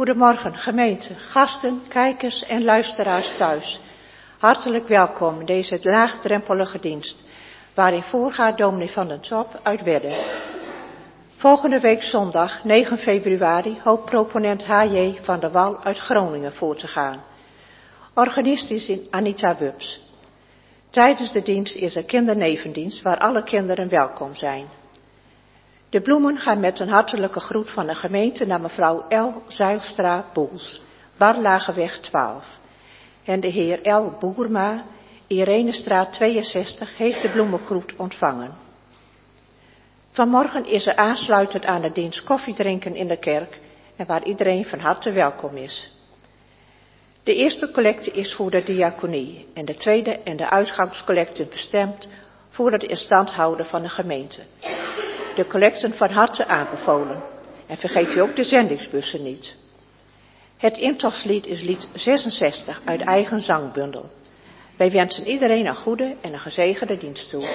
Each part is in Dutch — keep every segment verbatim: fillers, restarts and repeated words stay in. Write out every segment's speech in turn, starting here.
Goedemorgen gemeente, gasten, kijkers en luisteraars thuis. Hartelijk welkom in deze laagdrempelige dienst, waarin voorgaat dominee Van den Top uit Wedde. Volgende week zondag negen februari hoopt proponent H J van der Wal uit Groningen voor te gaan. Organist is in Anita Wubs. Tijdens de dienst is er kindernevendienst waar alle kinderen welkom zijn. De bloemen gaan met een hartelijke groet van de gemeente naar mevrouw L. Zijlstra Boels, Barlageweg twaalf. En de heer L. Boerma, Irenestraat tweeënzestig, heeft de bloemengroet ontvangen. Vanmorgen is er aansluitend aan de dienst koffiedrinken in de kerk en waar iedereen van harte welkom is. De eerste collecte is voor de diaconie en de tweede en de uitgangscollecte bestemd voor het instandhouden van de gemeente. De collecten van harte aanbevolen. En vergeet u ook de zendingsbussen niet. Het intochtslied is lied zesenzestig uit eigen zangbundel. Wij wensen iedereen een goede en een gezegende dienst toe.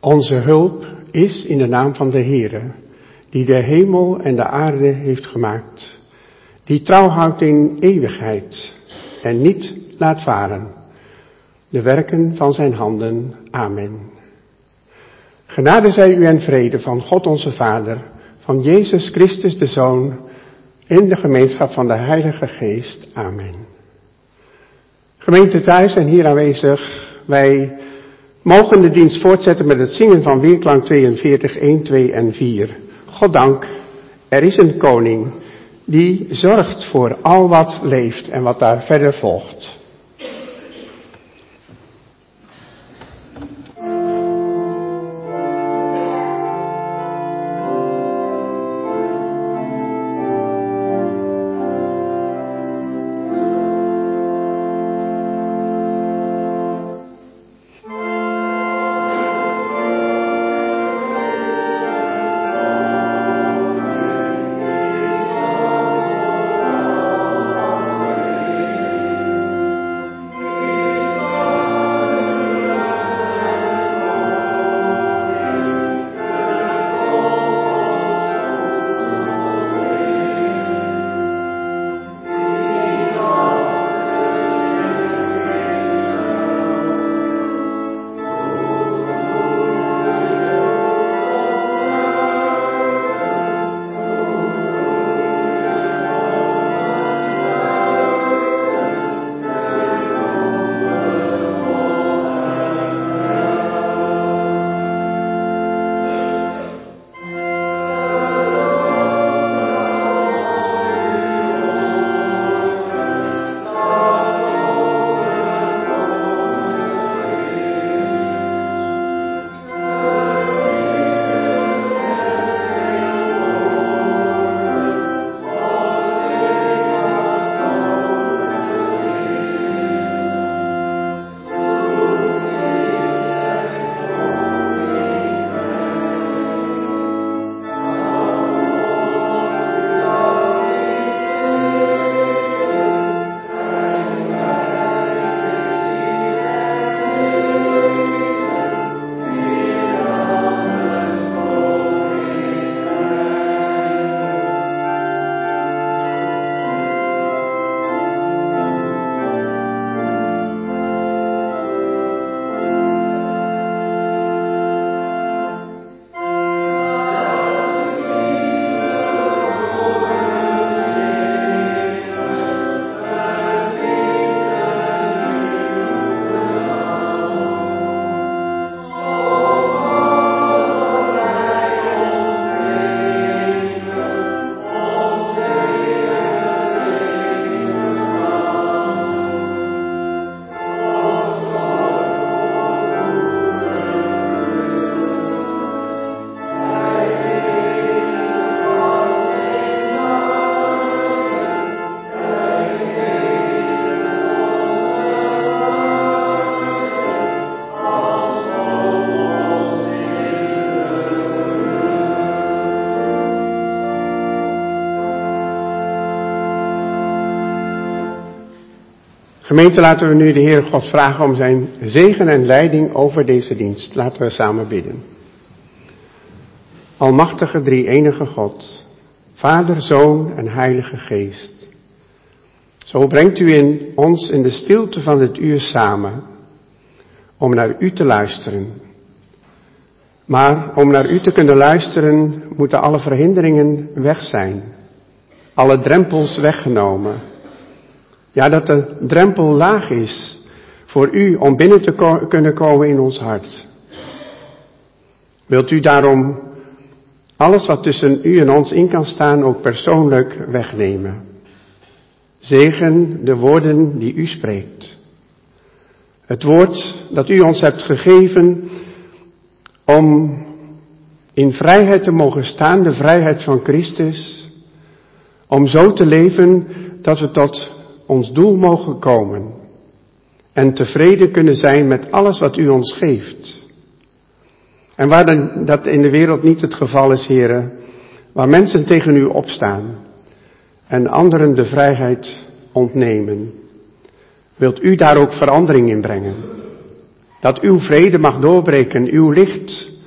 Onze hulp is in de naam van de Heere, die de hemel en de aarde heeft gemaakt, die trouw houdt in eeuwigheid en niet laat varen de werken van zijn handen. Amen. Genade zij u en vrede van God onze Vader, van Jezus Christus de Zoon, in de gemeenschap van de Heilige Geest. Amen. Gemeente thuis en hier aanwezig, wij mogen de dienst voortzetten met het zingen van Weerklank tweeënveertig, een, twee en vier. Goddank, er is een koning die zorgt voor al wat leeft en wat daar verder volgt. Gemeente, laten we nu de Heer God vragen om zijn zegen en leiding over deze dienst. Laten we samen bidden. Almachtige drie-enige God, Vader, Zoon en Heilige Geest. Zo brengt u in ons in de stilte van het uur samen, om naar u te luisteren. Maar om naar u te kunnen luisteren, moeten alle verhinderingen weg zijn. Alle drempels weggenomen. Ja, dat de drempel laag is voor u om binnen te ko- kunnen komen in ons hart. Wilt u daarom alles wat tussen u en ons in kan staan ook persoonlijk wegnemen. Zegen de woorden die u spreekt. Het woord dat u ons hebt gegeven om in vrijheid te mogen staan, de vrijheid van Christus. Om zo te leven dat we tot ons doel mogen komen. En tevreden kunnen zijn met alles wat u ons geeft. En waar dan, dat in de wereld niet het geval is, heren, waar mensen tegen u opstaan en anderen de vrijheid ontnemen, wilt u daar ook verandering in brengen. Dat uw vrede mag doorbreken, uw licht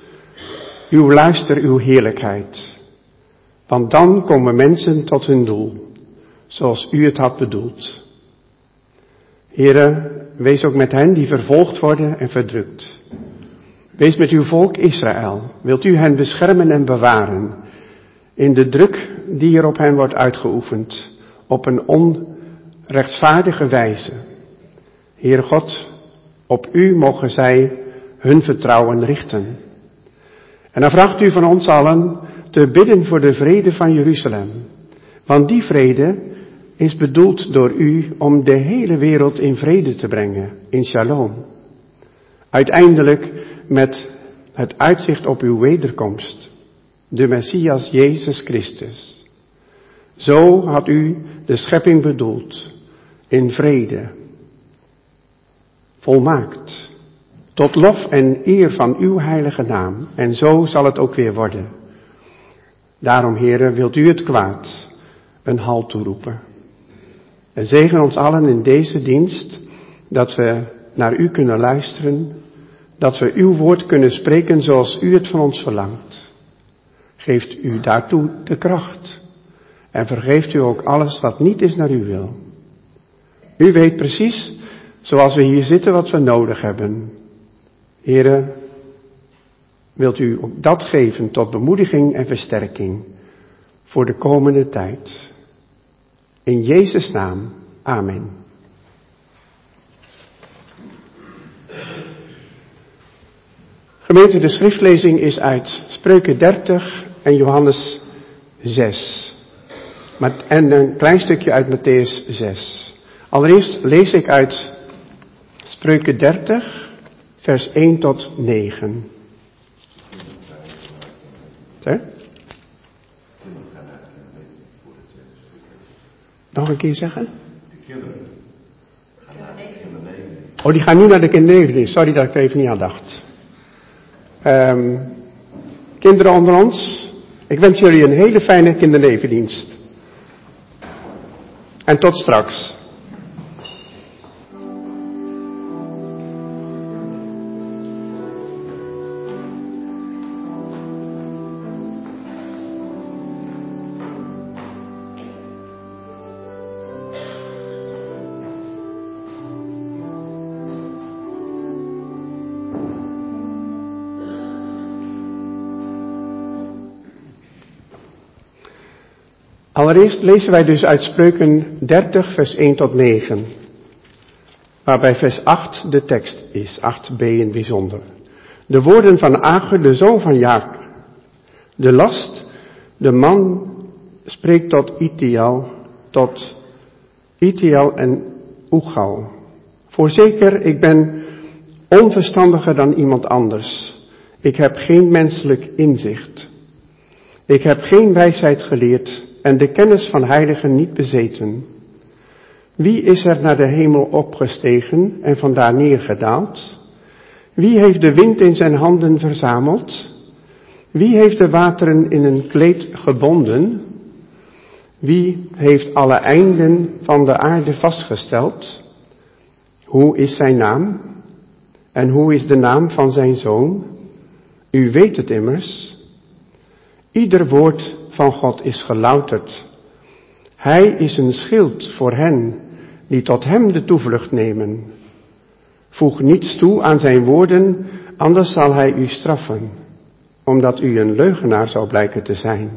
Uw luister, uw heerlijkheid. Want dan komen mensen tot hun doel, zoals u het had bedoeld. Heere, wees ook met hen die vervolgd worden en verdrukt. Wees met uw volk Israël. Wilt u hen beschermen en bewaren in de druk die er op hen wordt uitgeoefend, op een onrechtvaardige wijze. Heere God, op u mogen zij hun vertrouwen richten. En dan vraagt u van ons allen te bidden voor de vrede van Jeruzalem. Want die vrede is bedoeld door u om de hele wereld in vrede te brengen, in shalom. Uiteindelijk met het uitzicht op uw wederkomst, de Messias Jezus Christus. Zo had u de schepping bedoeld, in vrede, volmaakt, tot lof en eer van uw heilige naam. En zo zal het ook weer worden. Daarom, Heere, wilt u het kwaad een halt toeroepen. En zegen ons allen in deze dienst, dat we naar u kunnen luisteren, dat we uw woord kunnen spreken zoals u het van ons verlangt. Geeft u daartoe de kracht. En vergeeft u ook alles wat niet is naar uw wil. U weet precies, zoals we hier zitten, wat we nodig hebben. Heere, wilt u ook dat geven tot bemoediging en versterking voor de komende tijd. In Jezus' naam, amen. Gemeente, de schriftlezing is uit Spreuken dertig en Johannes zes. En een klein stukje uit Mattheüs zes. Allereerst lees ik uit Spreuken dertig, vers één tot negen. Hè? Nog een keer zeggen? Oh, die gaan nu naar de kindernevendienst. Sorry dat ik er even niet aan dacht. Um, kinderen onder ons, ik wens jullie een hele fijne kindernevendienst. En tot straks. Allereerst lezen wij dus uit Spreuken dertig, vers één tot negen. Waarbij vers acht de tekst is, acht b in het bijzonder. De woorden van Agur, de zoon van Jaak. De last, de man spreekt tot Itiel, tot Itiel en Oegal. Voorzeker, ik ben onverstandiger dan iemand anders. Ik heb geen menselijk inzicht. Ik heb geen wijsheid geleerd en de kennis van heiligen niet bezeten. Wie is er naar de hemel opgestegen en vandaar neergedaald? Wie heeft de wind in zijn handen verzameld? Wie heeft de wateren in een kleed gebonden? Wie heeft alle einden van de aarde vastgesteld? Hoe is zijn naam? En hoe is de naam van zijn zoon? U weet het immers. Ieder woord van God is gelouterd. Hij is een schild voor hen die tot hem de toevlucht nemen. Voeg niets toe aan zijn woorden, anders zal hij u straffen, omdat u een leugenaar zou blijken te zijn.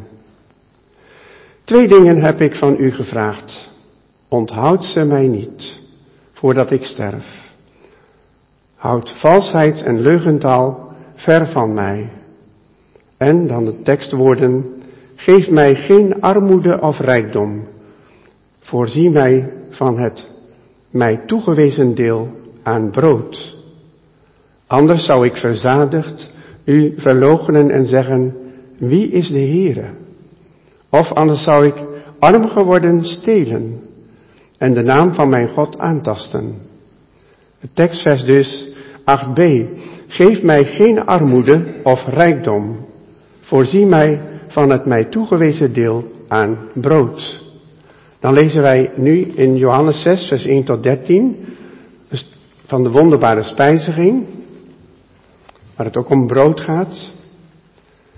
Twee dingen heb ik van u gevraagd. Onthoud ze mij niet, voordat ik sterf. Houd valsheid en leugentaal ver van mij. En dan de tekstwoorden: geef mij geen armoede of rijkdom. Voorzie mij van het mij toegewezen deel aan brood. Anders zou ik verzadigd u verloochenen en zeggen: wie is de Heere? Of anders zou ik arm geworden stelen en de naam van mijn God aantasten. Het tekstvers dus acht b. Geef mij geen armoede of rijkdom. Voorzie mij van het mij toegewezen deel aan brood. Dan lezen wij nu in Johannes zes, vers één tot dertien, van de wonderbare spijziging, waar het ook om brood gaat.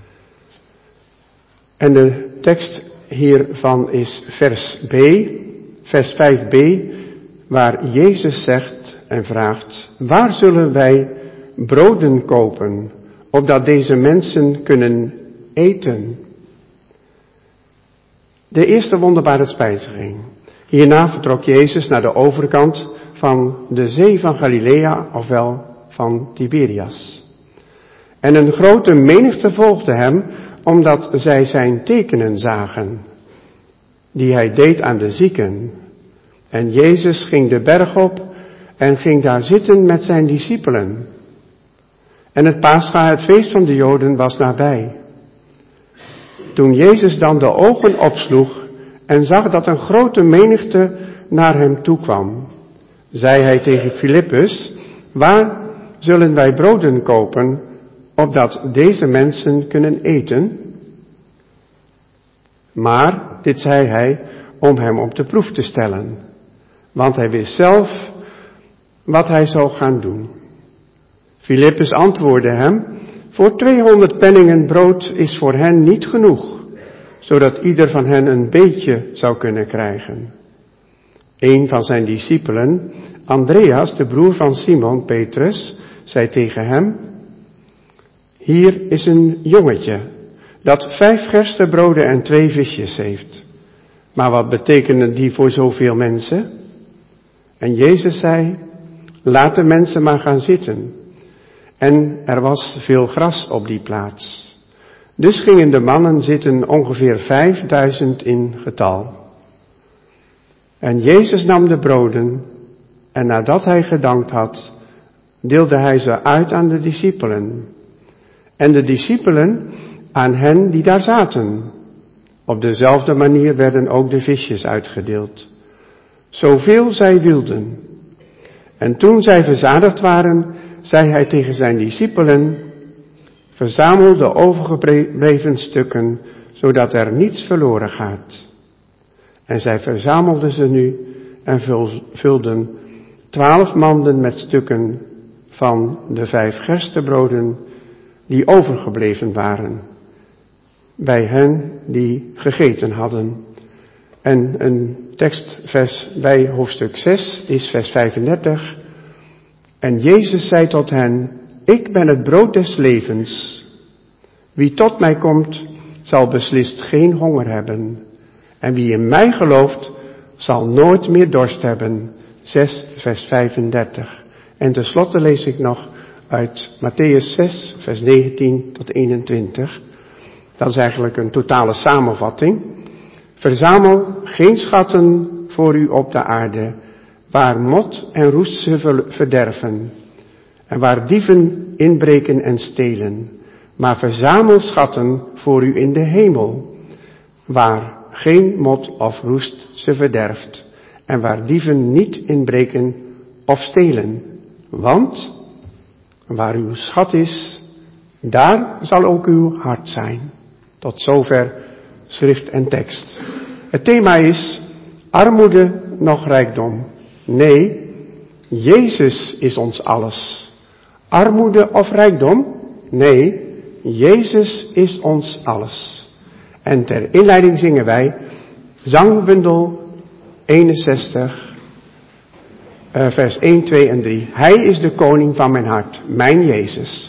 En de tekst hiervan is vers B, vers vijf b, waar Jezus zegt en vraagt: waar zullen wij broden kopen, opdat deze mensen kunnen eten? De eerste wonderbare spijziging. Hierna vertrok Jezus naar de overkant van de zee van Galilea, ofwel van Tiberias. En een grote menigte volgde hem, omdat zij zijn tekenen zagen, die hij deed aan de zieken. En Jezus ging de berg op en ging daar zitten met zijn discipelen. En het Pascha, het feest van de Joden, was nabij. Toen Jezus dan de ogen opsloeg en zag dat een grote menigte naar hem toe kwam, zei hij tegen Filippus: waar zullen wij broden kopen, opdat deze mensen kunnen eten? Maar dit zei hij om hem op de proef te stellen, want hij wist zelf wat hij zou gaan doen. Filippus antwoordde hem: voor tweehonderd penningen brood is voor hen niet genoeg, zodat ieder van hen een beetje zou kunnen krijgen. Een van zijn discipelen, Andreas, de broer van Simon Petrus, zei tegen hem: hier is een jongetje dat vijf gerstebroden en twee visjes heeft. Maar wat betekenen die voor zoveel mensen? En Jezus zei: laat de mensen maar gaan zitten. En er was veel gras op die plaats. Dus gingen de mannen zitten, ongeveer vijfduizend in getal. En Jezus nam de broden en nadat hij gedankt had, deelde hij ze uit aan de discipelen. En de discipelen aan hen die daar zaten. Op dezelfde manier werden ook de visjes uitgedeeld, zoveel zij wilden. En toen zij verzadigd waren, zei hij tegen zijn discipelen: verzamel de overgebleven stukken, zodat er niets verloren gaat. En zij verzamelden ze nu en vulden twaalf manden met stukken van de vijf gerstebroden die overgebleven waren, bij hen die gegeten hadden. En een tekstvers bij hoofdstuk zes is vers vijfendertig. En Jezus zei tot hen: ik ben het brood des levens. Wie tot mij komt, zal beslist geen honger hebben. En wie in mij gelooft, zal nooit meer dorst hebben. zes vers vijfendertig. En tenslotte lees ik nog uit Matthäus zes vers negentien tot eenentwintig. Dat is eigenlijk een totale samenvatting. Verzamel geen schatten voor u op de aarde, waar mot en roest ze verderven, en waar dieven inbreken en stelen. Maar verzamel schatten voor u in de hemel, waar geen mot of roest ze verderft, en waar dieven niet inbreken of stelen. Want waar uw schat is, daar zal ook uw hart zijn. Tot zover schrift en tekst. Het thema is armoede nog rijkdom. Nee, Jezus is ons alles. Armoede of rijkdom? Nee, Jezus is ons alles. En ter inleiding zingen wij zangbundel eenenzestig, uh, vers één, twee en drie. Hij is de koning van mijn hart, mijn Jezus.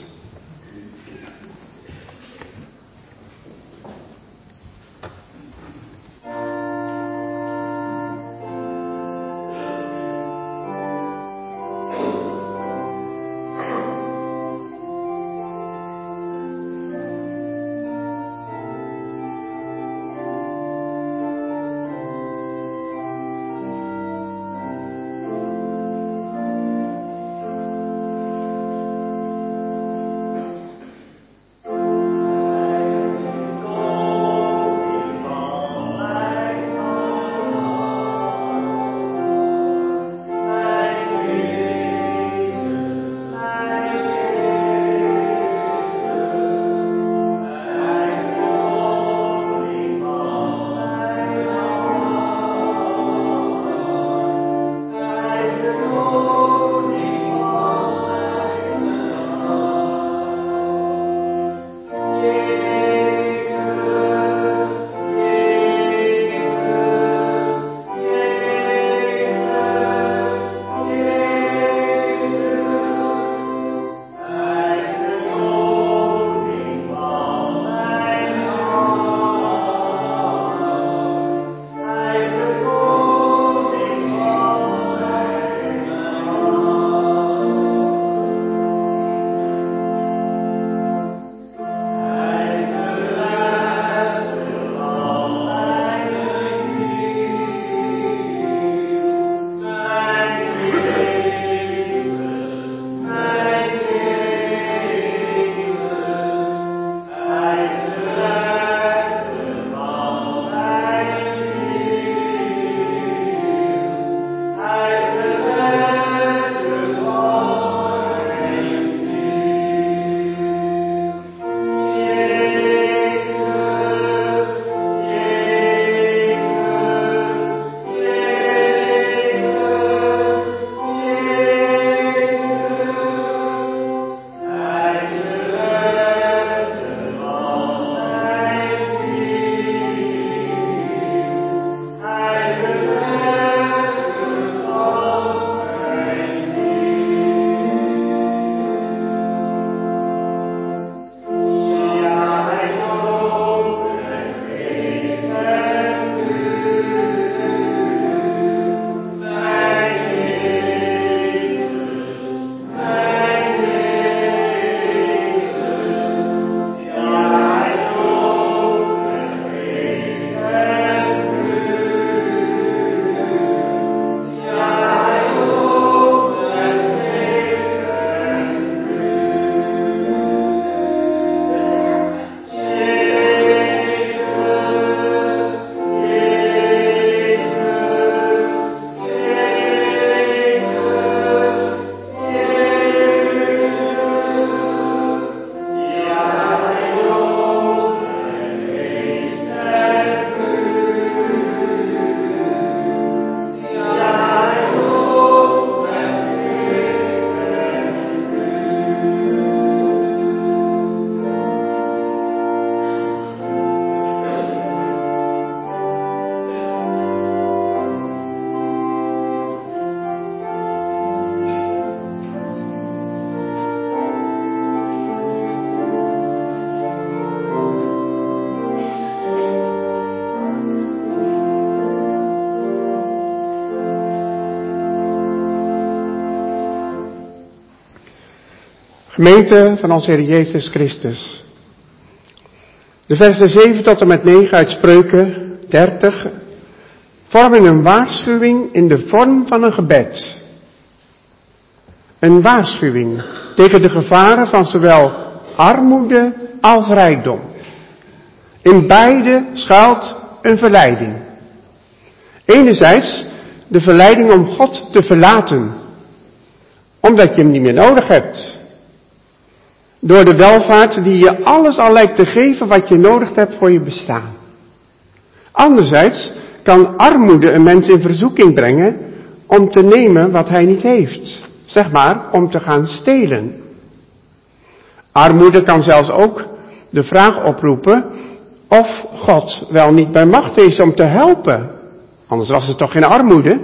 Gemeente van onze Heer Jezus Christus. De versen zeven tot en met negen uit Spreuken dertig vormen een waarschuwing in de vorm van een gebed. Een waarschuwing tegen de gevaren van zowel armoede als rijkdom. In beide schuilt een verleiding. Enerzijds de verleiding om God te verlaten, omdat je hem niet meer nodig hebt. Door de welvaart die je alles al lijkt te geven wat je nodig hebt voor je bestaan. Anderzijds kan armoede een mens in verzoeking brengen om te nemen wat hij niet heeft. Zeg maar, om te gaan stelen. Armoede kan zelfs ook de vraag oproepen of God wel niet bij macht is om te helpen. Anders was het toch geen armoede?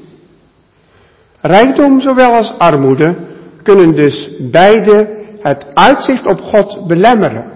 Rijkdom zowel als armoede kunnen dus beide het uitzicht op God belemmeren.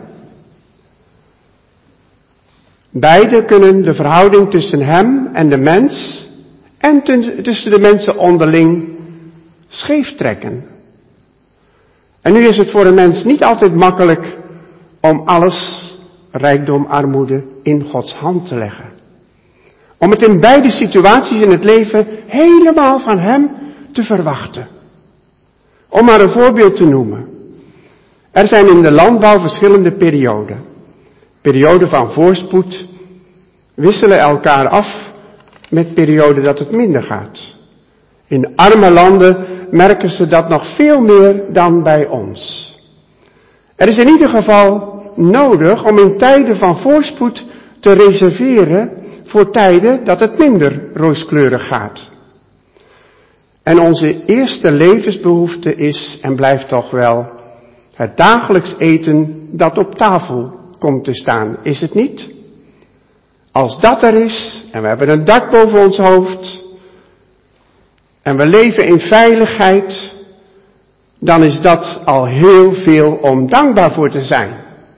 Beide kunnen de verhouding tussen hem en de mens en tussen de mensen onderling scheef trekken. En nu is het voor een mens niet altijd makkelijk om alles, rijkdom, armoede, in Gods hand te leggen. Om het in beide situaties in het leven helemaal van hem te verwachten. Om maar een voorbeeld te noemen. Er zijn in de landbouw verschillende perioden. Perioden van voorspoed wisselen elkaar af met perioden dat het minder gaat. In arme landen merken ze dat nog veel meer dan bij ons. Er is in ieder geval nodig om in tijden van voorspoed te reserveren voor tijden dat het minder rooskleurig gaat. En onze eerste levensbehoefte is en blijft toch wel het dagelijks eten dat op tafel komt te staan, is het niet? Als dat er is en we hebben een dak boven ons hoofd en we leven in veiligheid, dan is dat al heel veel om dankbaar voor te zijn.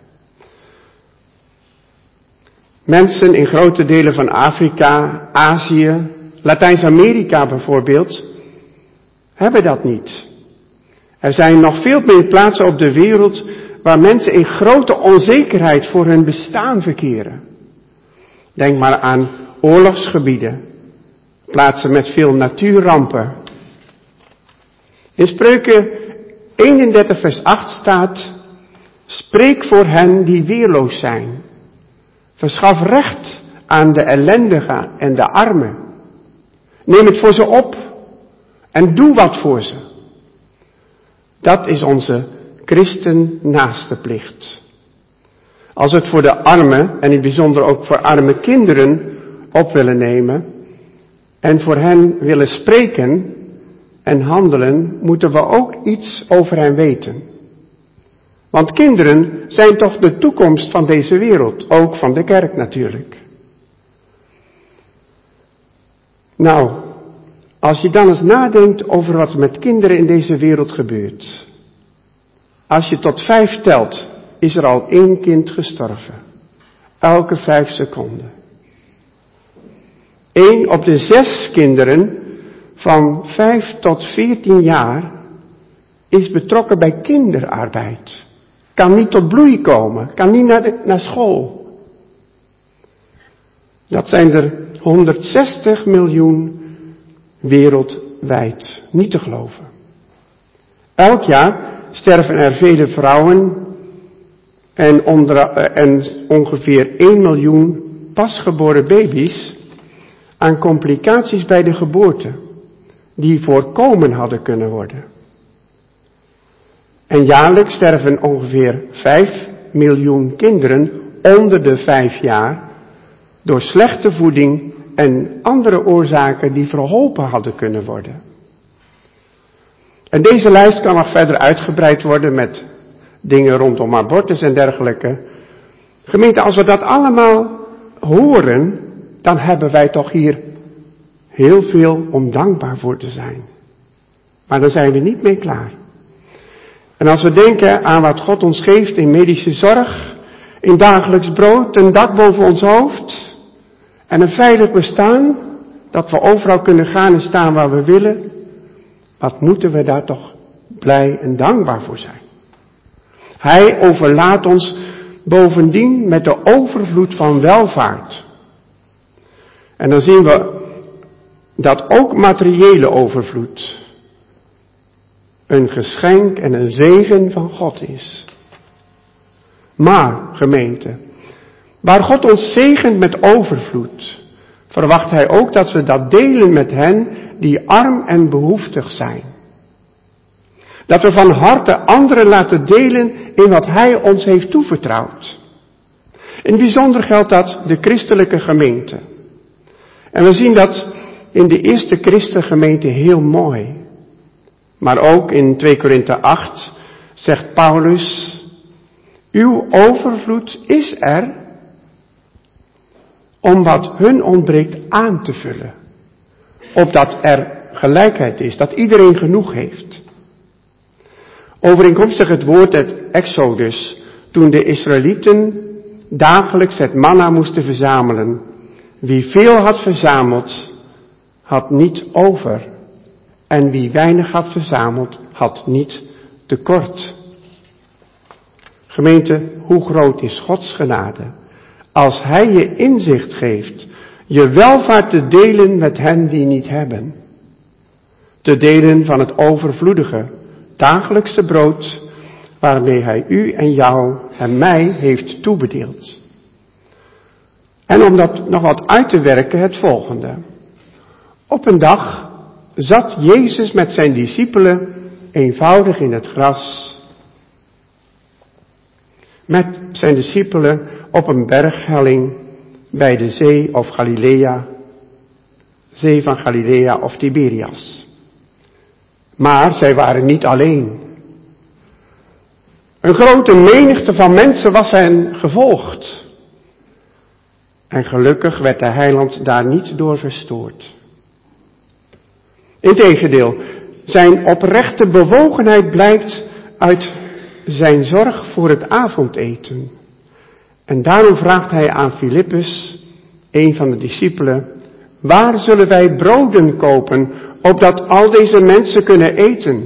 Mensen in grote delen van Afrika, Azië, Latijns-Amerika bijvoorbeeld, hebben dat niet. Er zijn nog veel meer plaatsen op de wereld waar mensen in grote onzekerheid voor hun bestaan verkeren. Denk maar aan oorlogsgebieden, plaatsen met veel natuurrampen. In Spreuken eenendertig vers acht staat: spreek voor hen die weerloos zijn. Verschaf recht aan de ellendigen en de armen. Neem het voor ze op en doe wat voor ze. Dat is onze christen-naastenplicht. Als we het voor de armen, en in het bijzonder ook voor arme kinderen, op willen nemen en voor hen willen spreken en handelen, moeten we ook iets over hen weten. Want kinderen zijn toch de toekomst van deze wereld, ook van de kerk natuurlijk. Nou, als je dan eens nadenkt over wat er met kinderen in deze wereld gebeurt. Als je tot vijf telt, is er al één kind gestorven. Elke vijf seconden. Eén op de zes kinderen van vijf tot veertien jaar is betrokken bij kinderarbeid. Kan niet tot bloei komen, kan niet naar, de, naar school. Dat zijn er honderdzestig miljoen wereldwijd, niet te geloven. Elk jaar sterven er vele vrouwen en, onder, en ongeveer één miljoen pasgeboren baby's aan complicaties bij de geboorte, die voorkomen hadden kunnen worden. En jaarlijks sterven ongeveer vijf miljoen kinderen onder de vijf jaar door slechte voeding en andere oorzaken die verholpen hadden kunnen worden. En deze lijst kan nog verder uitgebreid worden met dingen rondom abortus en dergelijke. Gemeente, als we dat allemaal horen, dan hebben wij toch hier heel veel om dankbaar voor te zijn. Maar dan zijn we niet mee klaar. En als we denken aan wat God ons geeft in medische zorg, in dagelijks brood, een dak boven ons hoofd en een veilig bestaan, dat we overal kunnen gaan en staan waar we willen, wat moeten we daar toch blij en dankbaar voor zijn. Hij overlaadt ons bovendien met de overvloed van welvaart. En dan zien we dat ook materiële overvloed een geschenk en een zegen van God is. Maar, gemeente, waar God ons zegent met overvloed, verwacht Hij ook dat we dat delen met hen die arm en behoeftig zijn. Dat we van harte anderen laten delen in wat Hij ons heeft toevertrouwd. In het bijzonder geldt dat de christelijke gemeente. En we zien dat in de eerste christengemeente heel mooi. Maar ook in twee Korinthe acht zegt Paulus, uw overvloed is er om wat hun ontbreekt aan te vullen. Opdat er gelijkheid is, dat iedereen genoeg heeft. Overeenkomstig het woord uit Exodus, toen de Israëlieten dagelijks het manna moesten verzamelen. Wie veel had verzameld, had niet over. En wie weinig had verzameld, had niet tekort. Gemeente, hoe groot is Gods genade? Als Hij je inzicht geeft, je welvaart te delen met hen die niet hebben. Te delen van het overvloedige, dagelijkse brood, waarmee Hij u en jou en mij heeft toebedeeld. En om dat nog wat uit te werken, het volgende. Op een dag zat Jezus met zijn discipelen eenvoudig in het gras. Met zijn discipelen op een berghelling bij de zee of Galilea, zee van Galilea of Tiberias. Maar zij waren niet alleen. Een grote menigte van mensen was hen gevolgd. En gelukkig werd de heiland daar niet door verstoord. Integendeel, zijn oprechte bewogenheid blijkt uit zijn zorg voor het avondeten. En daarom vraagt hij aan Filippus, een van de discipelen, waar zullen wij broden kopen, opdat al deze mensen kunnen eten?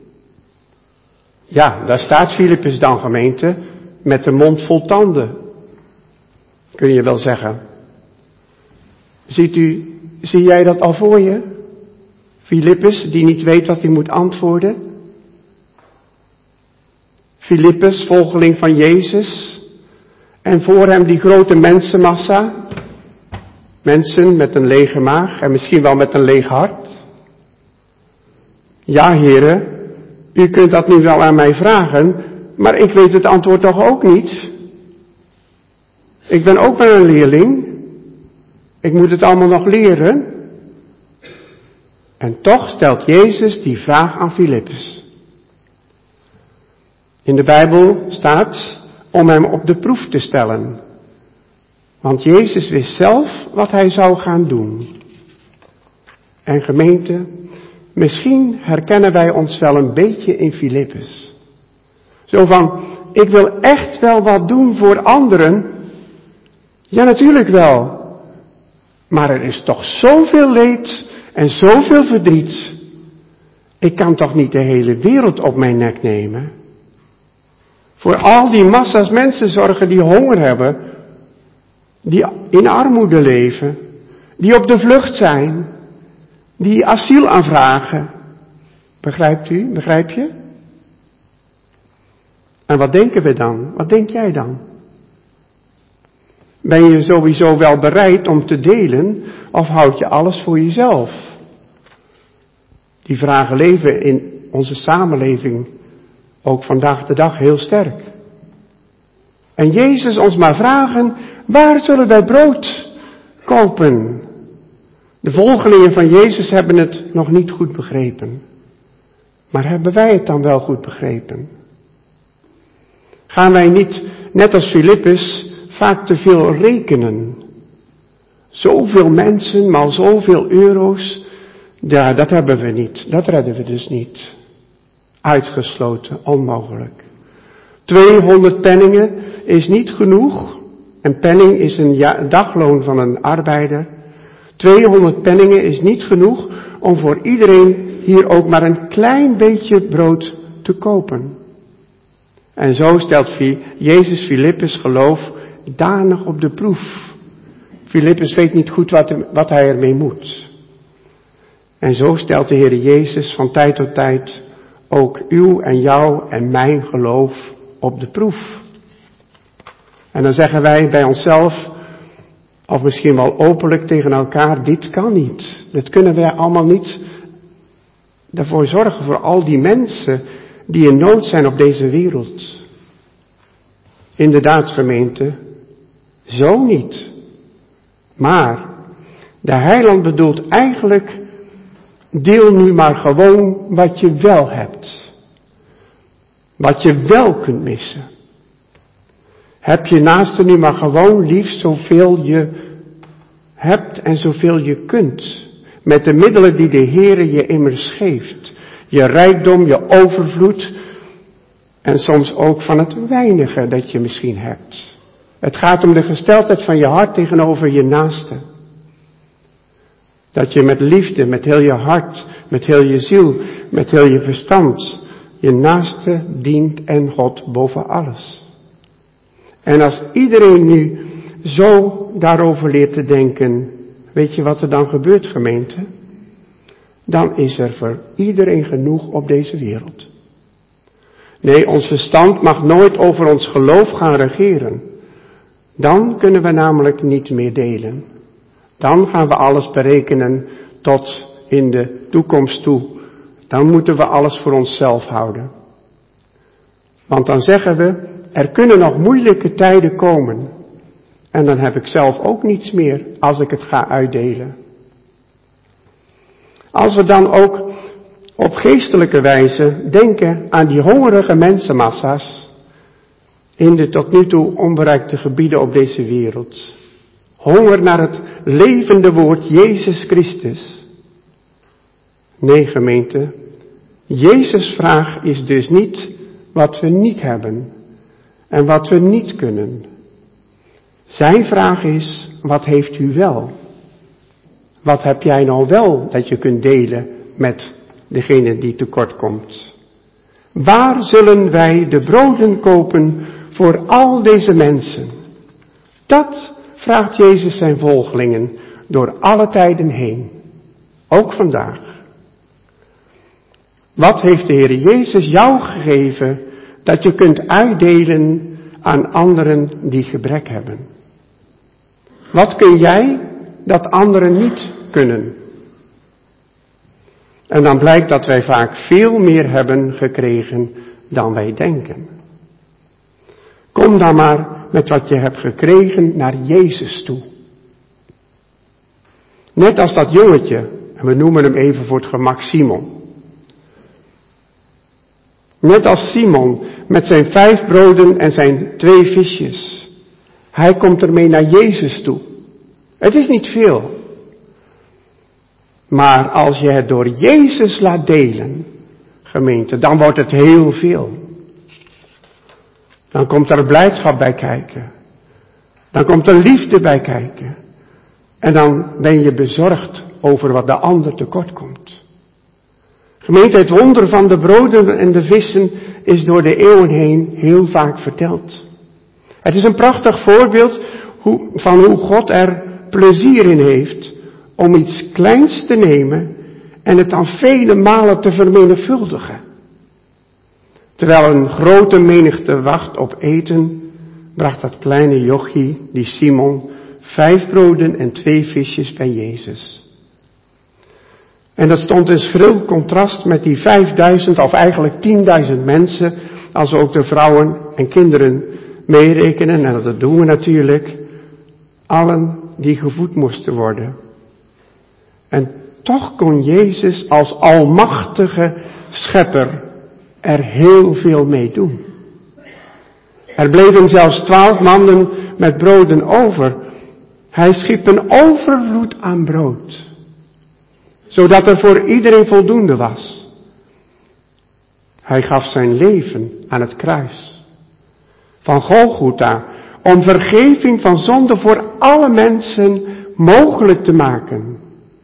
Ja, daar staat Filippus dan, gemeente, met de mond vol tanden. Kun je wel zeggen. Ziet u, zie jij dat al voor je? Filippus, die niet weet wat hij moet antwoorden. Filippus, volgeling van Jezus. En voor hem die grote mensenmassa. Mensen met een lege maag en misschien wel met een leeg hart. Ja, heren, u kunt dat nu wel aan mij vragen, maar ik weet het antwoord toch ook niet. Ik ben ook maar een leerling. Ik moet het allemaal nog leren. En toch stelt Jezus die vraag aan Filippus. In de Bijbel staat om hem op de proef te stellen. Want Jezus wist zelf wat hij zou gaan doen. En gemeente, misschien herkennen wij ons wel een beetje in Filippus. Zo van, ik wil echt wel wat doen voor anderen. Ja, natuurlijk wel. Maar er is toch zoveel leed en zoveel verdriet. Ik kan toch niet de hele wereld op mijn nek nemen. Voor al die massa's mensen zorgen die honger hebben. Die in armoede leven. Die op de vlucht zijn. Die asiel aanvragen. Begrijpt u? Begrijp je? En wat denken we dan? Wat denk jij dan? Ben je sowieso wel bereid om te delen of houd je alles voor jezelf? Die vragen leven in onze samenleving ook vandaag de dag heel sterk. En Jezus ons maar vragen, waar zullen wij brood kopen? De volgelingen van Jezus hebben het nog niet goed begrepen. Maar hebben wij het dan wel goed begrepen? Gaan wij niet, net als Filippus, vaak te veel rekenen? Zoveel mensen, maal zoveel euro's. Ja, dat hebben we niet. Dat redden we dus niet. Uitgesloten, onmogelijk. tweehonderd penningen is niet genoeg. Een penning is een ja, dagloon van een arbeider. tweehonderd penningen is niet genoeg om voor iedereen hier ook maar een klein beetje brood te kopen. En zo stelt Jezus Filippus geloof danig op de proef. Filippus weet niet goed wat, wat hij ermee moet. En zo stelt de Heer Jezus van tijd tot tijd ook uw en jouw en mijn geloof op de proef. En dan zeggen wij bij onszelf, of misschien wel openlijk tegen elkaar, dit kan niet. Dat kunnen wij allemaal niet ervoor zorgen voor al die mensen die in nood zijn op deze wereld. Inderdaad, gemeente, zo niet. Maar de Heiland bedoelt eigenlijk, deel nu maar gewoon wat je wel hebt. Wat je wel kunt missen. Heb je naaste nu maar gewoon lief zoveel je hebt en zoveel je kunt. Met de middelen die de Heere je immers geeft. Je rijkdom, je overvloed. En soms ook van het weinige dat je misschien hebt. Het gaat om de gesteldheid van je hart tegenover je naaste. Dat je met liefde, met heel je hart, met heel je ziel, met heel je verstand, je naaste dient en God boven alles. En als iedereen nu zo daarover leert te denken, weet je wat er dan gebeurt, gemeente? Dan is er voor iedereen genoeg op deze wereld. Nee, ons verstand mag nooit over ons geloof gaan regeren. Dan kunnen we namelijk niet meer delen. Dan gaan we alles berekenen tot in de toekomst toe. Dan moeten we alles voor onszelf houden. Want dan zeggen we, er kunnen nog moeilijke tijden komen. En dan heb ik zelf ook niets meer als ik het ga uitdelen. Als we dan ook op geestelijke wijze denken aan die hongerige mensenmassa's in de tot nu toe onbereikte gebieden op deze wereld. Honger naar het levende woord Jezus Christus. Nee, gemeente, Jezus' vraag is dus niet wat we niet hebben en wat we niet kunnen. Zijn vraag is, wat heeft u wel? Wat heb jij nou wel dat je kunt delen met degene die tekort komt? Waar zullen wij de broden kopen voor al deze mensen? Dat vraagt Jezus zijn volgelingen door alle tijden heen. Ook vandaag. Wat heeft de Heer Jezus jou gegeven dat je kunt uitdelen aan anderen die gebrek hebben? Wat kun jij dat anderen niet kunnen? En dan blijkt dat wij vaak veel meer hebben gekregen dan wij denken. Kom dan maar met wat je hebt gekregen naar Jezus toe. Net als dat jongetje, en we noemen hem even voor het gemak Simon. Net als Simon met zijn vijf broden en zijn twee visjes. Hij komt ermee naar Jezus toe. Het is niet veel. Maar als je het door Jezus laat delen, gemeente, dan wordt het heel veel. Dan komt er blijdschap bij kijken. Dan komt er liefde bij kijken. En dan ben je bezorgd over wat de ander tekort komt. Gemeente, het wonder van de broden en de vissen is door de eeuwen heen heel vaak verteld. Het is een prachtig voorbeeld hoe, van hoe God er plezier in heeft om iets kleins te nemen en het dan vele malen te vermenigvuldigen. Terwijl een grote menigte wacht op eten, bracht dat kleine jochie, die Simon, vijf broden en twee visjes bij Jezus. En dat stond in schril contrast met die vijfduizend of eigenlijk tienduizend mensen, als we ook de vrouwen en kinderen meerekenen, en dat doen we natuurlijk, allen die gevoed moesten worden. En toch kon Jezus als almachtige schepper er heel veel mee doen. Er bleven zelfs twaalf manden met broden over. Hij schiep een overvloed aan brood, zodat er voor iedereen voldoende was. Hij gaf zijn leven aan het kruis van Golgotha om vergeving van zonde voor alle mensen mogelijk te maken.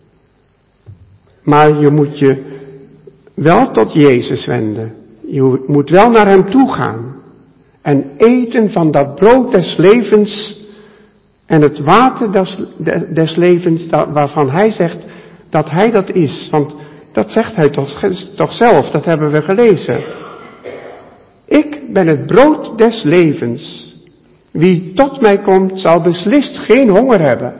Maar je moet je wel tot Jezus wenden. Je moet wel naar hem toe gaan. en eten van dat brood des levens en het water des, des levens waarvan hij zegt dat hij dat is. Want dat zegt hij toch, toch zelf, dat hebben we gelezen. Ik ben het brood des levens. Wie tot mij komt zal beslist geen honger hebben.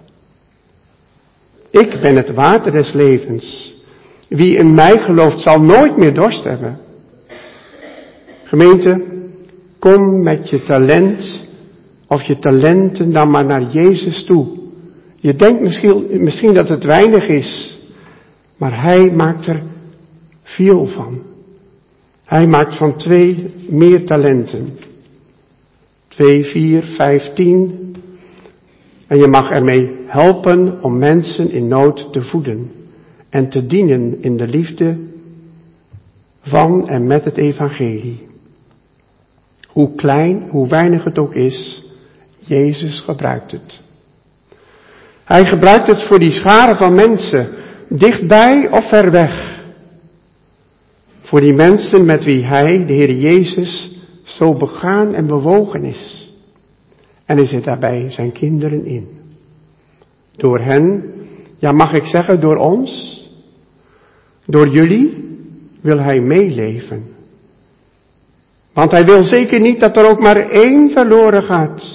Ik ben het water des levens. Wie in mij gelooft zal nooit meer dorst hebben. Gemeente, kom met je talent of je talenten dan maar naar Jezus toe. Je denkt misschien, misschien dat het weinig is, maar hij maakt er veel van. Hij maakt van twee meer talenten. Twee, vier, vijf, tien. En je mag ermee helpen om mensen in nood te voeden en te dienen in de liefde van en met het evangelie. Hoe klein, hoe weinig het ook is, Jezus gebruikt het. Hij gebruikt het voor die schare van mensen, dichtbij of ver weg. Voor die mensen met wie hij, de Heer Jezus, zo begaan en bewogen is. En hij zet daarbij zijn kinderen in. Door hen, ja mag ik zeggen door ons, door jullie wil hij meeleven. Want hij wil zeker niet dat er ook maar één verloren gaat.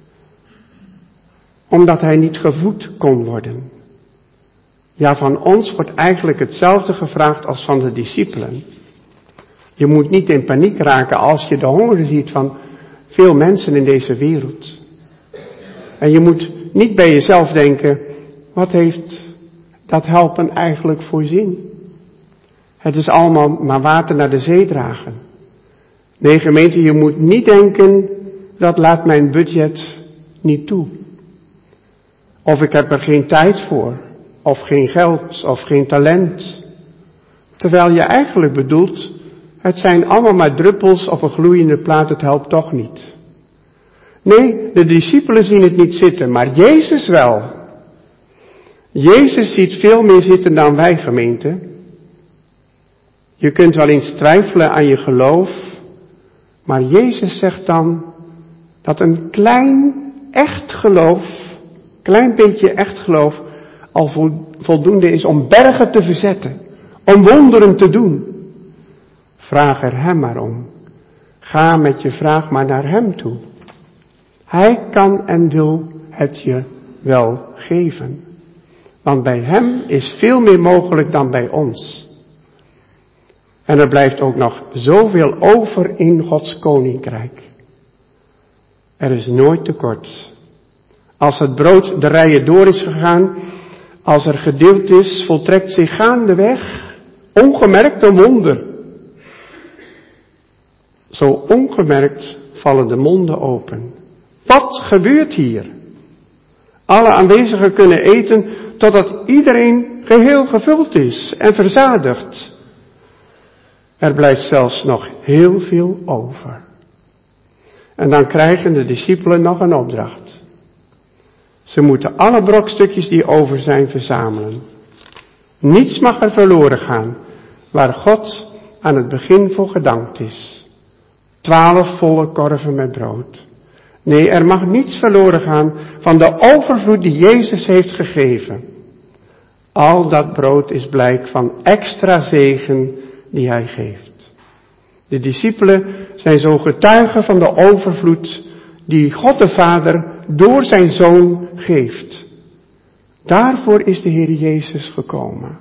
Omdat hij niet gevoed kon worden. Ja, van ons wordt eigenlijk hetzelfde gevraagd als van de discipelen. Je moet niet in paniek raken als je de honger ziet van veel mensen in deze wereld. En je moet niet bij jezelf denken, wat heeft dat helpen eigenlijk voor zin? Het is allemaal maar water naar de zee dragen. Nee, gemeente, je moet niet denken, dat laat mijn budget niet toe. Of ik heb er geen tijd voor, of geen geld, of geen talent. Terwijl je eigenlijk bedoelt, het zijn allemaal maar druppels op een gloeiende plaat, het helpt toch niet. Nee, de discipelen zien het niet zitten, maar Jezus wel. Jezus ziet veel meer zitten dan wij, gemeente. Je kunt wel eens twijfelen aan je geloof, maar Jezus zegt dan dat een klein echt geloof, klein beetje echt geloof, al voldoende is om bergen te verzetten, om wonderen te doen. Vraag er hem maar om. Ga met je vraag maar naar hem toe. Hij kan en wil het je wel geven. Want bij hem is veel meer mogelijk dan bij ons. En er blijft ook nog zoveel over in Gods koninkrijk. Er is nooit tekort. Als het brood de rijen door is gegaan, als er gedeeld is, voltrekt zich gaandeweg, ongemerkt een wonder. Zo ongemerkt vallen de monden open. Wat gebeurt hier? Alle aanwezigen kunnen eten totdat iedereen geheel gevuld is en verzadigd. Er blijft zelfs nog heel veel over. En dan krijgen de discipelen nog een opdracht. Ze moeten alle brokstukjes die over zijn verzamelen. Niets mag er verloren gaan, waar God aan het begin voor gedankt is. Twaalf volle korven met brood. Nee, er mag niets verloren gaan van de overvloed die Jezus heeft gegeven. Al dat brood is blijk van extra zegen die hij geeft. De discipelen zijn zo getuigen van de overvloed die God de Vader door zijn Zoon geeft. Daarvoor is de Heer Jezus gekomen.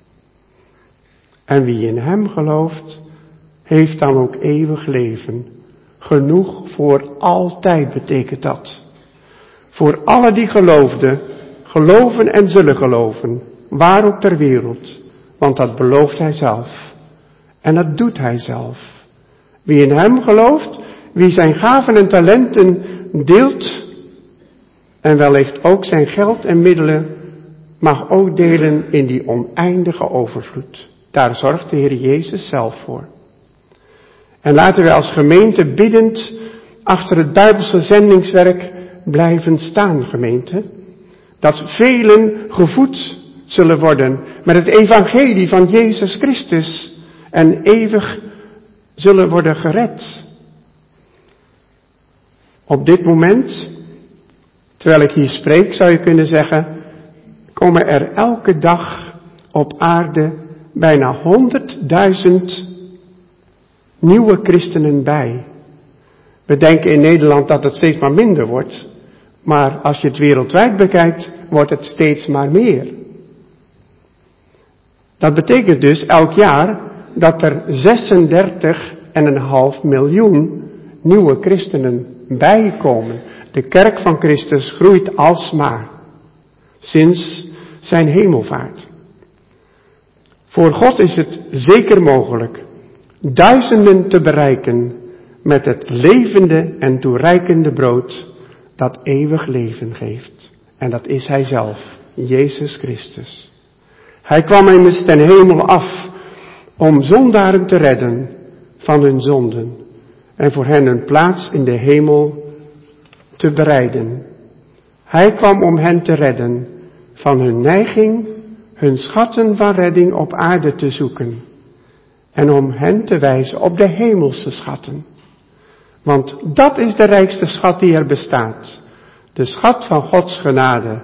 En wie in hem gelooft, heeft dan ook eeuwig leven. Genoeg voor altijd betekent dat. Voor alle die geloofden, geloven en zullen geloven, waar ook ter wereld. Want dat belooft hij zelf. En dat doet hij zelf. Wie in hem gelooft, wie zijn gaven en talenten deelt, en wellicht ook zijn geld en middelen, mag ook delen in die oneindige overvloed. Daar zorgt de Heer Jezus zelf voor. En laten we als gemeente biddend achter het Bijbelse zendingswerk blijven staan, gemeente. Dat velen gevoed zullen worden met het evangelie van Jezus Christus en eeuwig zullen worden gered. Op dit moment, terwijl ik hier spreek, zou je kunnen zeggen, komen er elke dag op aarde bijna honderdduizend nieuwe christenen bij. We denken in Nederland dat het steeds maar minder wordt, maar als je het wereldwijd bekijkt, wordt het steeds maar meer. Dat betekent dus elk jaar dat er zesendertig komma vijf miljoen nieuwe christenen bijkomen. De kerk van Christus groeit alsmaar sinds zijn hemelvaart. Voor God is het zeker mogelijk duizenden te bereiken met het levende en toereikende brood dat eeuwig leven geeft. En dat is Hij zelf, Jezus Christus. Hij kwam immers ten hemel af om zondaren te redden van hun zonden en voor hen een plaats in de hemel te bereiden. Hij kwam om hen te redden van hun neiging, hun schatten van redding op aarde te zoeken en om hen te wijzen op de hemelse schatten. Want dat is de rijkste schat die er bestaat, de schat van Gods genade.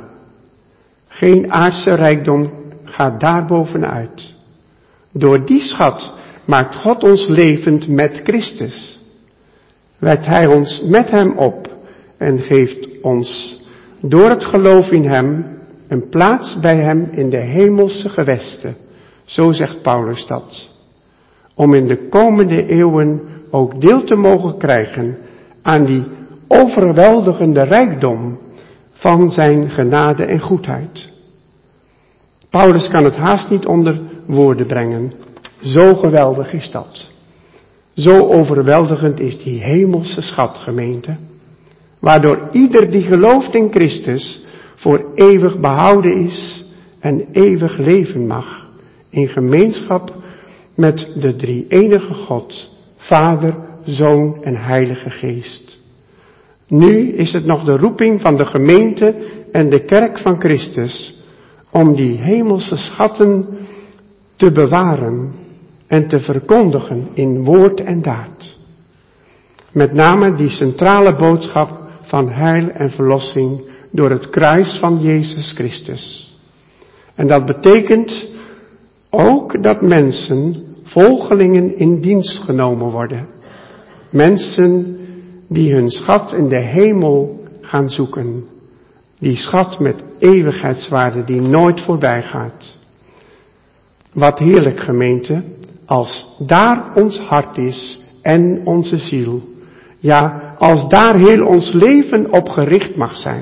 Geen aardse rijkdom gaat daarbovenuit. Door die schat maakt God ons levend met Christus. Wekt Hij ons met Hem op en geeft ons door het geloof in Hem een plaats bij Hem in de hemelse gewesten. Zo zegt Paulus dat. Om in de komende eeuwen ook deel te mogen krijgen aan die overweldigende rijkdom van zijn genade en goedheid. Paulus kan het haast niet onder woorden brengen. Zo geweldig is dat. Zo overweldigend is die hemelse schat, gemeente. Waardoor ieder die gelooft in Christus voor eeuwig behouden is en eeuwig leven mag. In gemeenschap met de drie-enige God, Vader, Zoon en Heilige Geest. Nu is het nog de roeping van de gemeente en de kerk van Christus om die hemelse schatten te bewaren en te verkondigen in woord en daad. Met name die centrale boodschap van heil en verlossing door het kruis van Jezus Christus. En dat betekent ook dat mensen, volgelingen, in dienst genomen worden. Mensen die hun schat in de hemel gaan zoeken. Die schat met eeuwigheidswaarde die nooit voorbij gaat. Wat heerlijk, gemeente, als daar ons hart is en onze ziel. Ja, als daar heel ons leven op gericht mag zijn.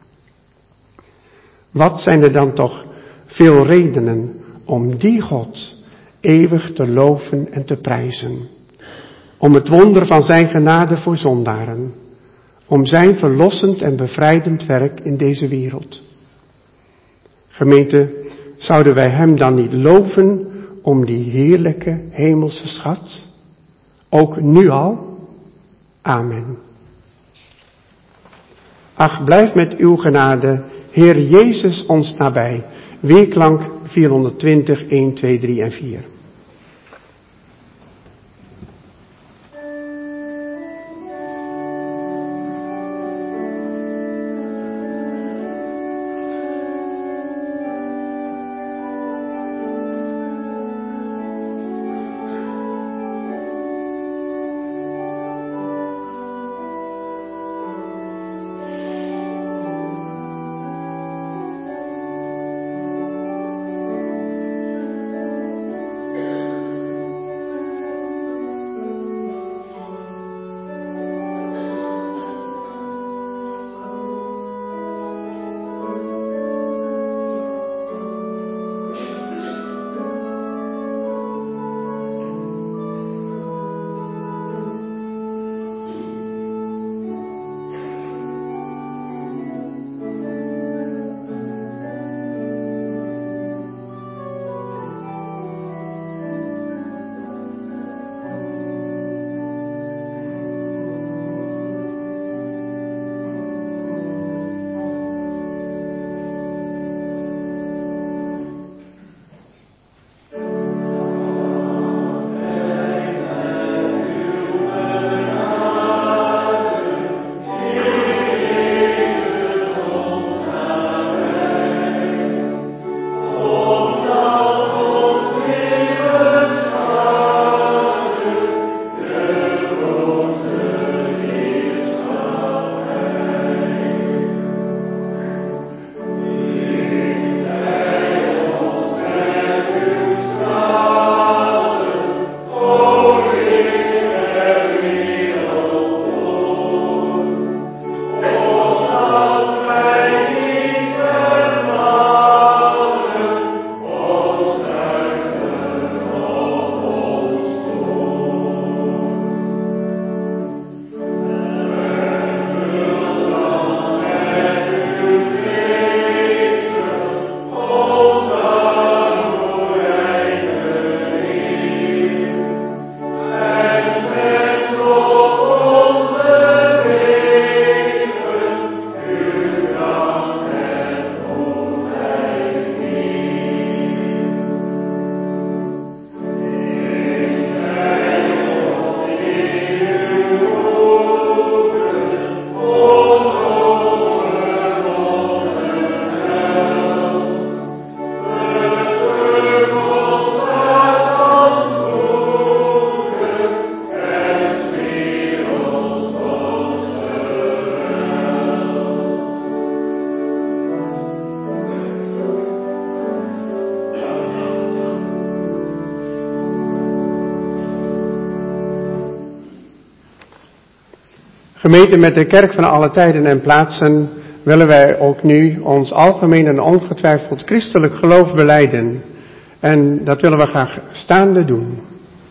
Wat zijn er dan toch veel redenen om die God eeuwig te loven en te prijzen. Om het wonder van zijn genade voor zondaren. Om zijn verlossend en bevrijdend werk in deze wereld. Gemeente, zouden wij hem dan niet loven om die heerlijke hemelse schat? Ook nu al? Amen. Ach, blijf met uw genade, Heer Jezus, ons nabij. Weerklank vierhonderdtwintig, een, twee, drie en vier. Gemeente met de kerk van alle tijden en plaatsen willen wij ook nu ons algemeen en ongetwijfeld christelijk geloof belijden. En dat willen we graag staande doen.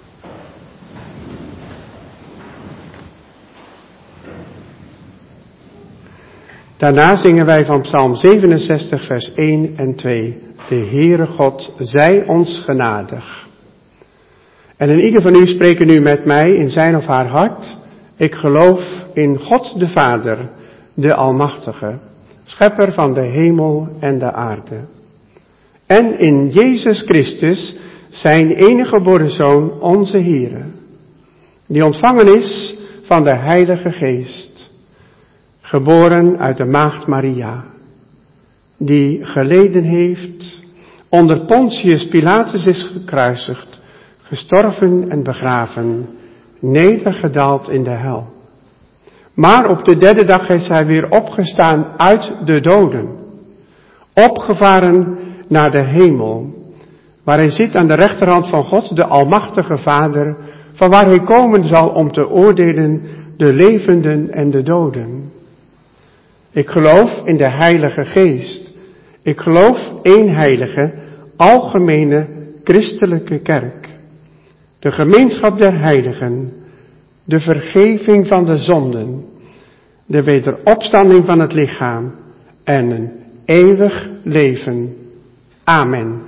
Daarna zingen wij van Psalm zevenenzestig vers één en twee. De Heere God, zij ons genadig. En in ieder van u spreken nu met mij in zijn of haar hart. Ik geloof in God de Vader, de Almachtige, schepper van de hemel en de aarde. En in Jezus Christus, zijn enige geboren Zoon, onze Heere, die ontvangen is van de Heilige Geest, geboren uit de Maagd Maria, die geleden heeft, onder Pontius Pilatus is gekruisigd, gestorven en begraven, nedergedaald in de hel. Maar op de derde dag is hij weer opgestaan uit de doden, opgevaren naar de hemel, waar hij zit aan de rechterhand van God, de Almachtige Vader, van waar hij komen zal om te oordelen de levenden en de doden. Ik geloof in de Heilige Geest. Ik geloof één heilige, algemene, christelijke kerk. De gemeenschap der heiligen, de vergeving van de zonden, de wederopstanding van het lichaam en een eeuwig leven. Amen.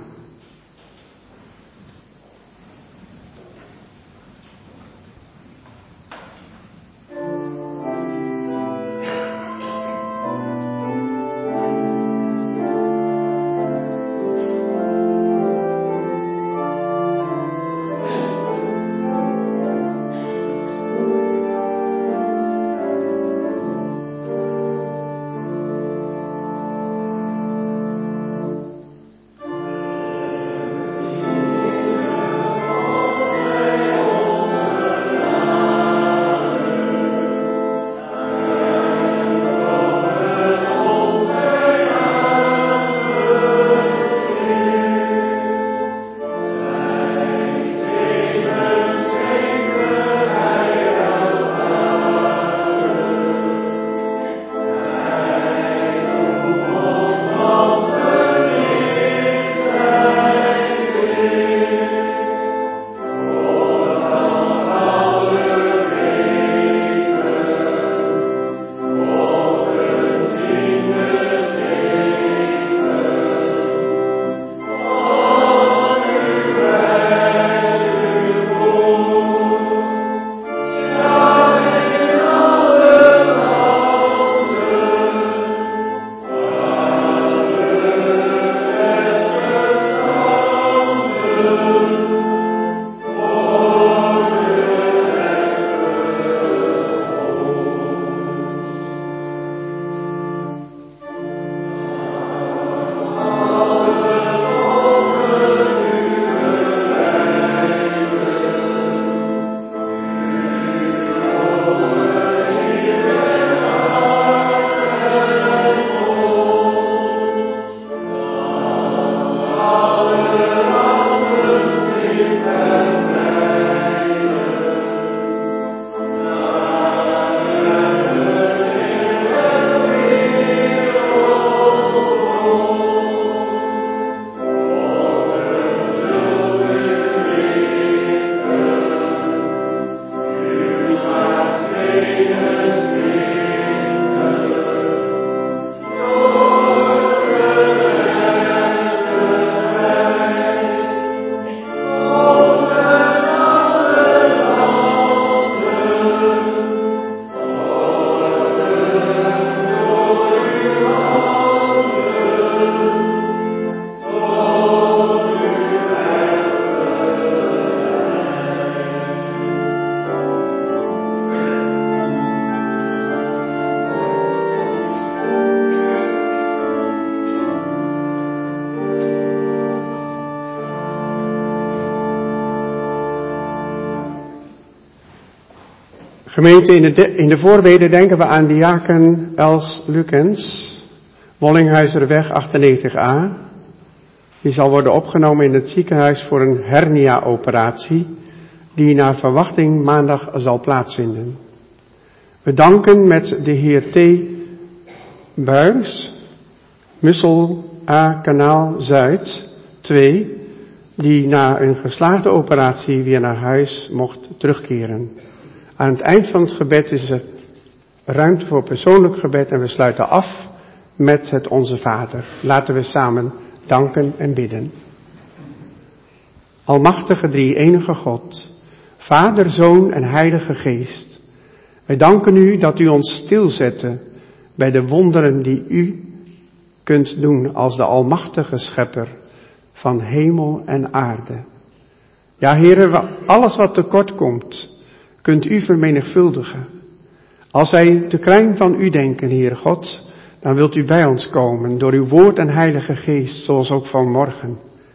Gemeente, in de, de, in de voorbede denken we aan diaken Els Lukens, Wollinghuizerweg achtennegentig a. Die zal worden opgenomen in het ziekenhuis voor een hernia-operatie, die naar verwachting maandag zal plaatsvinden. We danken met de heer T. Buijs, Mussel A. Kanaal Zuid twee, die na een geslaagde operatie weer naar huis mocht terugkeren. Aan het eind van het gebed is er ruimte voor persoonlijk gebed en we sluiten af met het Onze Vader. Laten we samen danken en bidden. Almachtige drie-enige God, Vader, Zoon en Heilige Geest. Wij danken u dat u ons stilzette bij de wonderen die u kunt doen als de almachtige schepper van hemel en aarde. Ja, Heere, alles wat tekort komt, kunt u vermenigvuldigen. Als wij te klein van u denken, Heere God, dan wilt u bij ons komen door uw woord en Heilige Geest, zoals ook vanmorgen.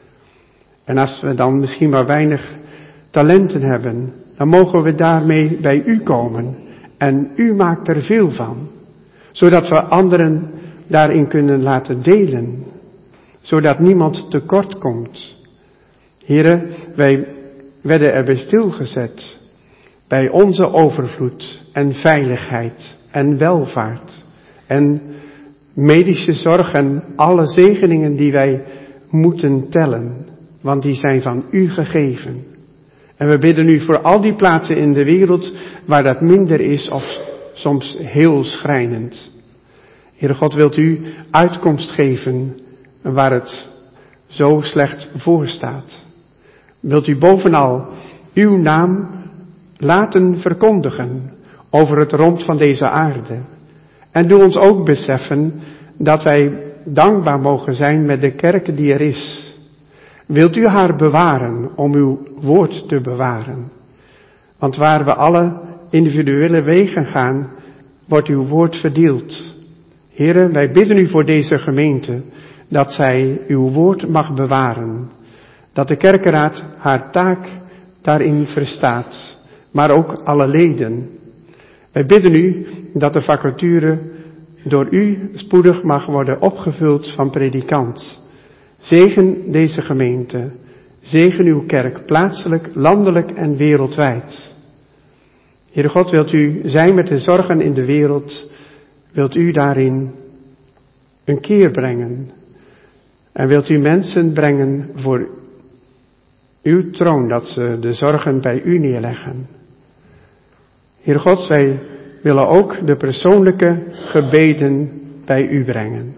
En als we dan misschien maar weinig talenten hebben, dan mogen we daarmee bij u komen. En u maakt er veel van, zodat we anderen daarin kunnen laten delen, zodat niemand tekort komt. Heren, wij werden erbij stilgezet bij onze overvloed en veiligheid en welvaart en medische zorg en alle zegeningen die wij moeten tellen, want die zijn van u gegeven. En we bidden u voor al die plaatsen in de wereld waar dat minder is of soms heel schrijnend. Heere God, wilt u uitkomst geven waar het zo slecht voor staat. Wilt u bovenal uw naam laten verkondigen over het rond van deze aarde. En doe ons ook beseffen dat wij dankbaar mogen zijn met de kerk die er is. Wilt u haar bewaren om uw woord te bewaren? Want waar we alle individuele wegen gaan, wordt uw woord verdeeld. Heren, wij bidden u voor deze gemeente, dat zij uw woord mag bewaren. Dat de kerkenraad haar taak daarin verstaat, maar ook alle leden. Wij bidden u dat de vacature door u spoedig mag worden opgevuld van predikant. Zegen deze gemeente, zegen uw kerk, plaatselijk, landelijk en wereldwijd. Heere God, wilt u zijn met de zorgen in de wereld, wilt u daarin een keer brengen. En wilt u mensen brengen voor uw troon, dat ze de zorgen bij u neerleggen. Heere God, wij willen ook de persoonlijke gebeden bij u brengen.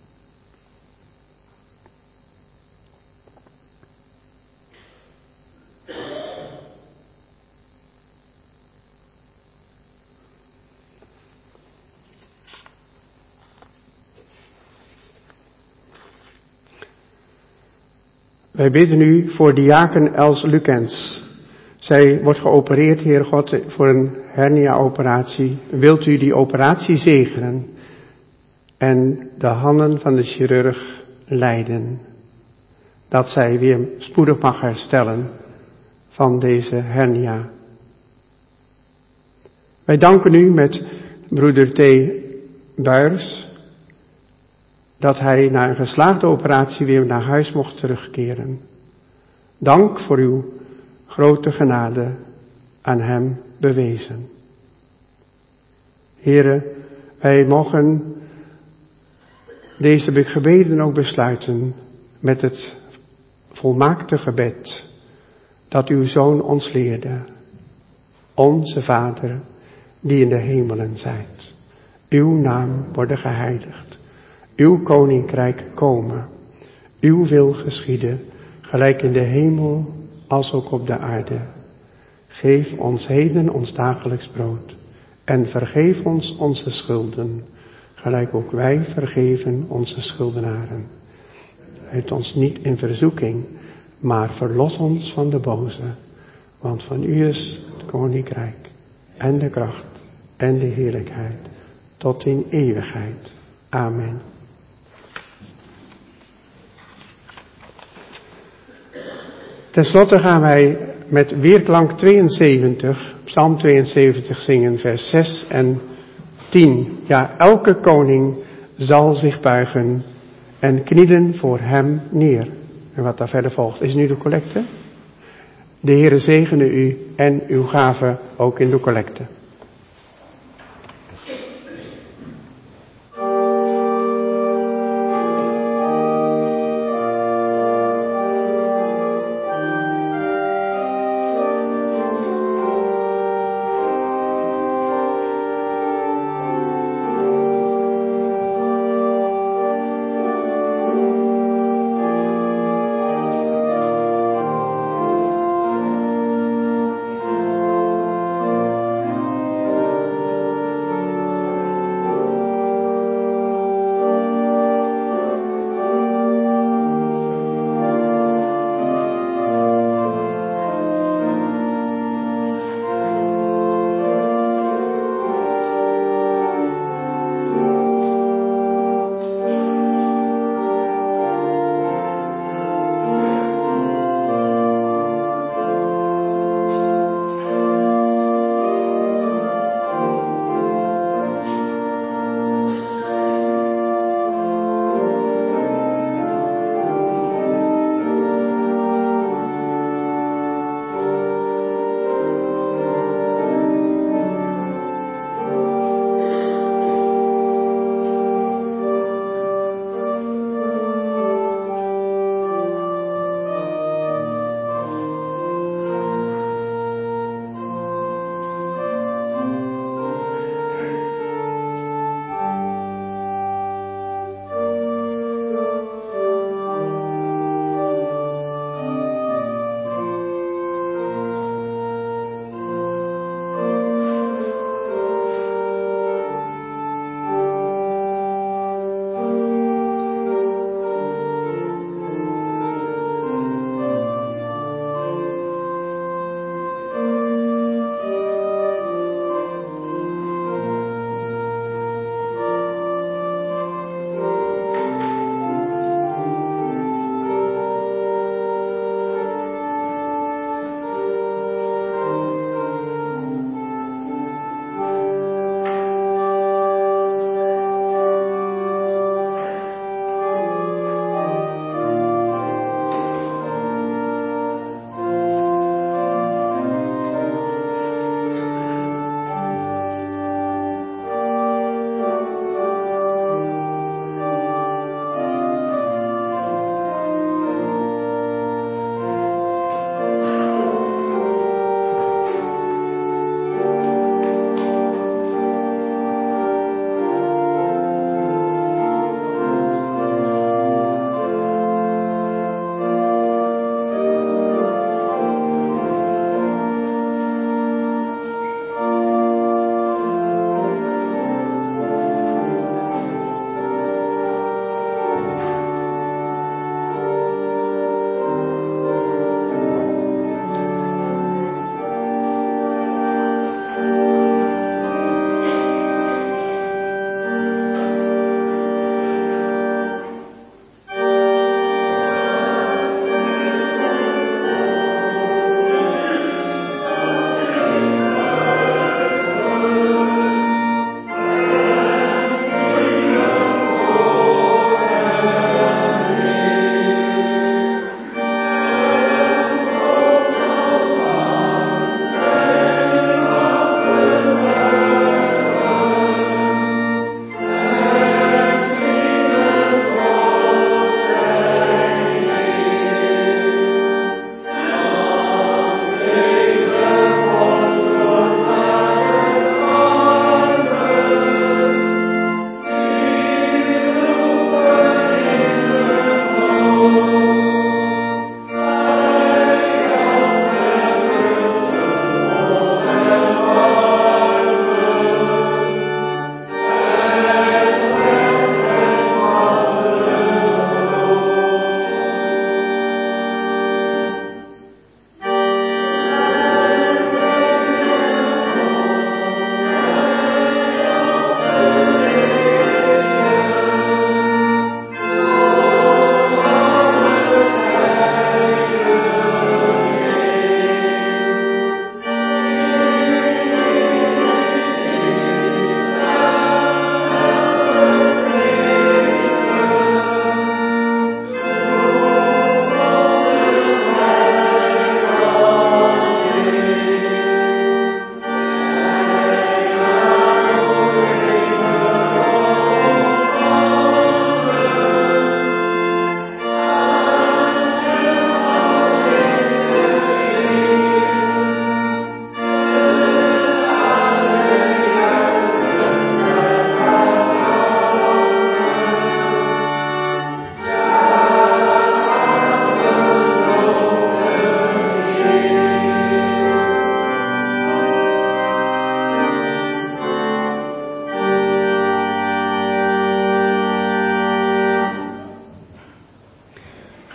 Wij bidden u voor diaken Els Lukens. Zij wordt geopereerd, Heer God, voor een hernia-operatie. Wilt u die operatie zegenen en de handen van de chirurg leiden, dat zij weer spoedig mag herstellen van deze hernia. Wij danken u met broeder T. Buijs, dat hij na een geslaagde operatie weer naar huis mocht terugkeren. Dank voor uw grote genade aan hem bewezen. Here, wij mogen deze gebeden ook besluiten met het volmaakte gebed dat uw Zoon ons leerde. Onze Vader, die in de hemelen zijt, uw naam worden geheiligd. Uw koninkrijk komen, uw wil geschieden, gelijk in de hemel als ook op de aarde. Geef ons heden ons dagelijks brood en vergeef ons onze schulden, gelijk ook wij vergeven onze schuldenaren. Leid ons niet in verzoeking, maar verlos ons van de boze, want van u is het koninkrijk en de kracht en de heerlijkheid tot in eeuwigheid. Amen. Ten slotte gaan wij met weerklank tweeënzeventig, Psalm tweeënzeventig zingen, vers zes en tien. Ja, elke koning zal zich buigen en knielen voor hem neer. En wat daar verder volgt, is nu de collecte. De Heere zegene u en uw gave ook in de collecte.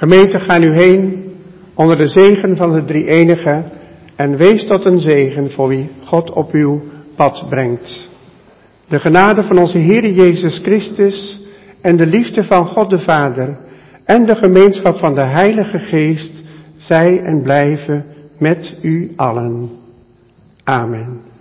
Gemeente, ga nu heen onder de zegen van de drie-enige en wees tot een zegen voor wie God op uw pad brengt. De genade van onze Heere Jezus Christus en de liefde van God de Vader en de gemeenschap van de Heilige Geest zij en blijven met u allen. Amen.